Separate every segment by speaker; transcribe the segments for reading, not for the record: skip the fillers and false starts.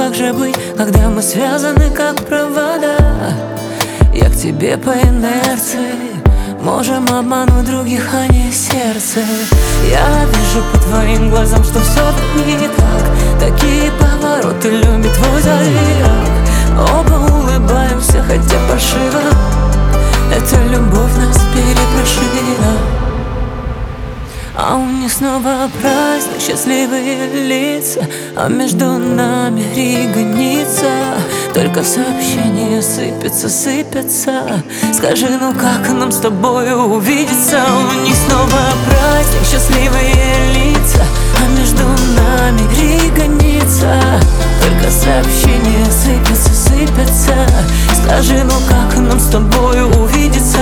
Speaker 1: как же быть, когда мы связаны как провода? Я к тебе по инерции, можем обмануть других, а не сердце. Я вижу по твоим глазам, что все тут не так. Такие повороты любит твой зодиак. Оба улыбаемся, хотя фальшиво. Эта любовь нас перепрошила. А у них снова праздник, счастливые лица, а между нами граница. Только сообщения сыпятся, сыпятся. Скажи, ну как нам с тобой увидеться? У них снова праздник, счастливые лица, а между нами граница. Только сообщения сыпятся, сыпятся. Скажи, ну как нам с тобой увидеться?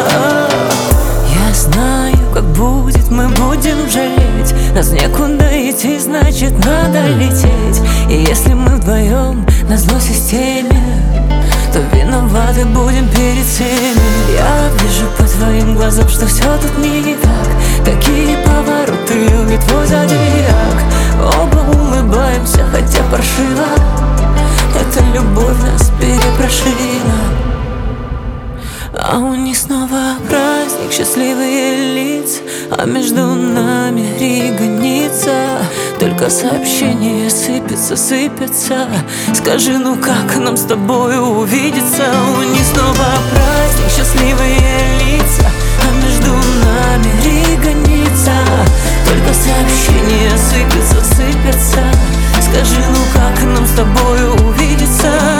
Speaker 1: Я знаю, как будет, мы будем жалеть. Нас некуда идти, значит надо лететь. И если мы вдвоем на зло системе, то виноваты будем перед всеми. Я вижу по твоим глазам, что все тут не так. Такие повороты любит твой зодиак. Оба улыбаемся, хотя паршиво. Эта любовь нас перепрошила. А у них снова праздник, счастливые лица, а между нами граница. Только сообщения сыпятся, сыпятся. Скажи, ну как нам с тобой увидеться? У них снова праздник, счастливые лица, а между нами граница. Только сообщения сыпятся, сыпятся. Скажи, ну как нам с тобой увидеться?